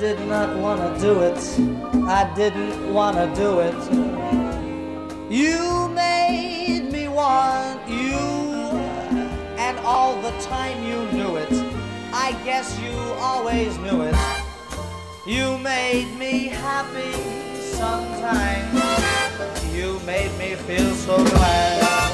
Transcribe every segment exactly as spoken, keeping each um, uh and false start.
did not want to do it. I didn't want to do it. You made me want you, and all the time you knew it. I guess you always knew it. You made me happy sometimes. You made me feel so glad.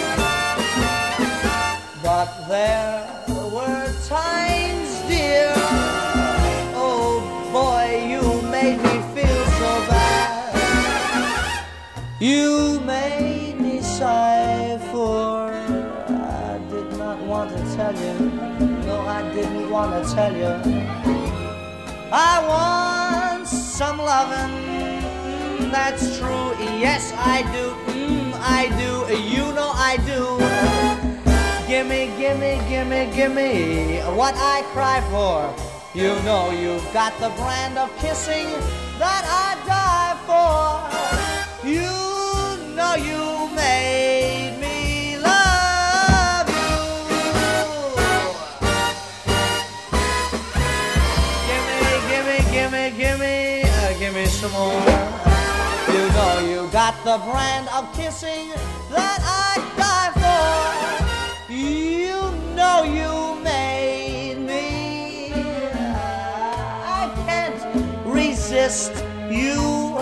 But there were times, dear, oh boy, you made me feel so bad. You made me sigh, for I did not want to tell you. No, I didn't want to tell you. I want some lovin', mm, that's true. Yes, I do, mm, I do, you know I do. Gimme, gimme, gimme, gimme what I cry for. You know you've got the brand of kissing that I die for. You know you made me love you. Gimme, gimme, gimme, gimme, uh, gimme some more. You know you got the brand of kissing that I die for. You know you made me. I can't resist you.